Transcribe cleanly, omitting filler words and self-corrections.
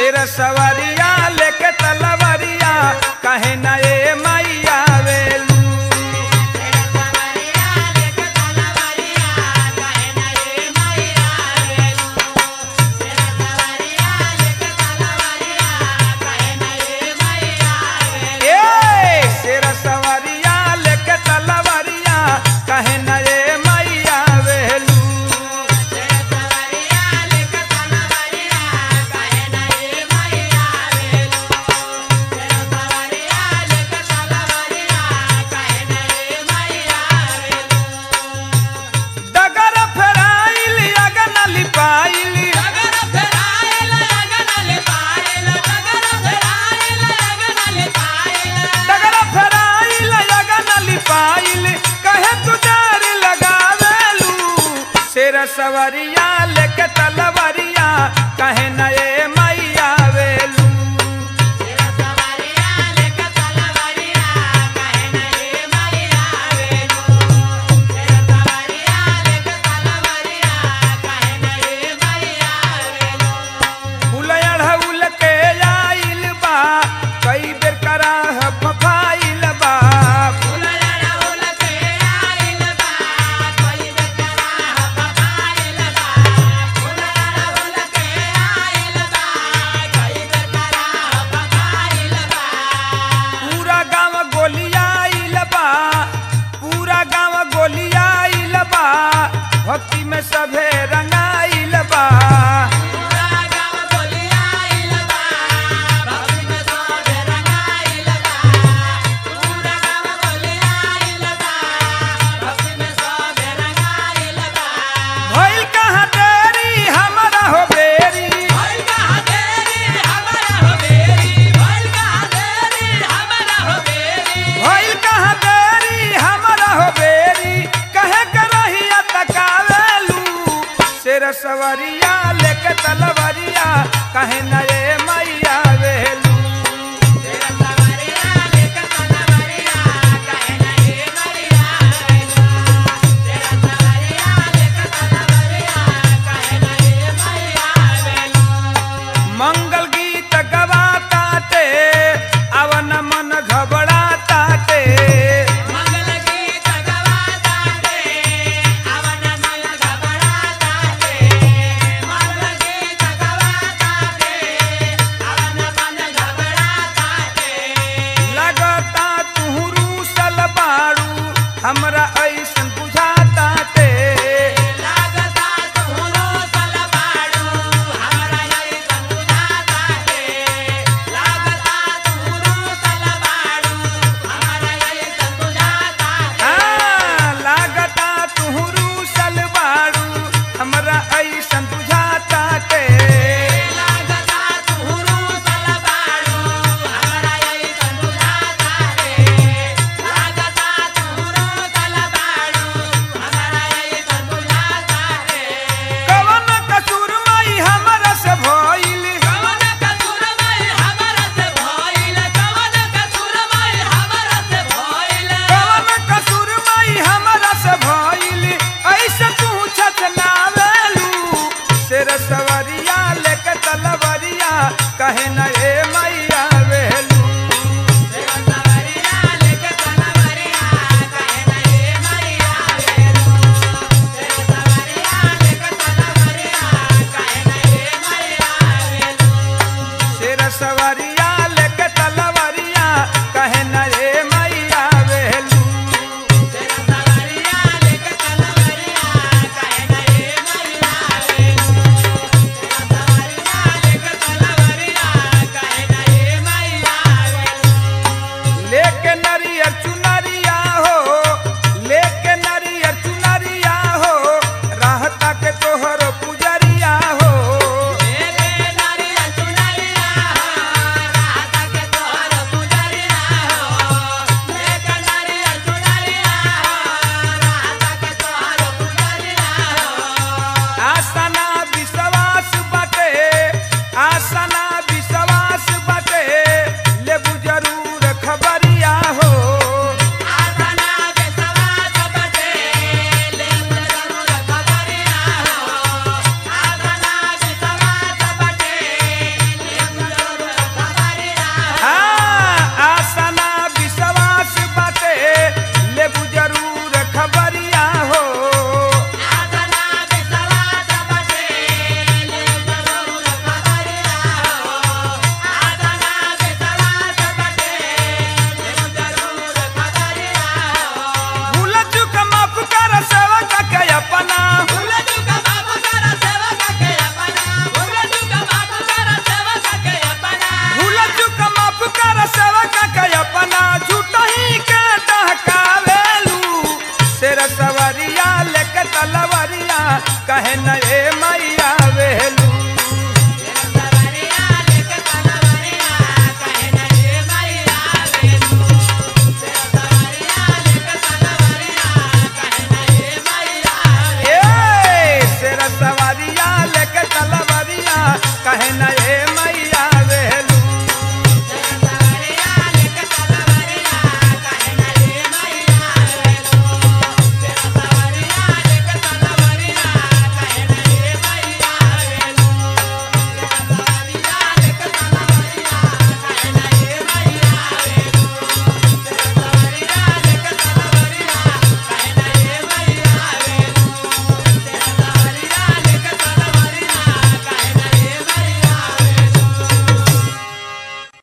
शेर सवरिया लेके तलवरिया कहे न ए मैया वेलू शेर सवरिया लेके तलवरिया कहे न ए मैया वेलू डगर फेराइल अगन लिपाइल डगर फेराइल अगन लिपाइल कहे तुजार लगावेलू शेर सवरिया लेके तलवरिया कहे न ए मैया वेलू उलयढ़उल के आइल बा कई बेर कराह फफाइल बा पूरा गांव गोलियाइल बा पूरा गांव गोलियाइल बा भक्ति में सभे रंगाइल बा भइल कहाँ देरी हमरा हो बेरी भइल कहाँ देरी हमरा हो बेरी कहे करहिया तकावेलू शेर सवरिया लेके तलवरिया कहे न ए मैया वेलू मंगल गीत गवाताटे अवन मन घबराताटे लगता तुहू रूसल बाड़ू हमरा ऐसन बुझाताटे लागता तुहू रूसल बाड़ू हमरा ऐसन बुझाताटे कवन कसूर माई हमरा से भइल कवन कसूर माई हमरा से भइल ऐसे पूछत ना वेलू शेर सवरिया लेके तलवरिया कहे न ए मैया वेलू शेर सवरिया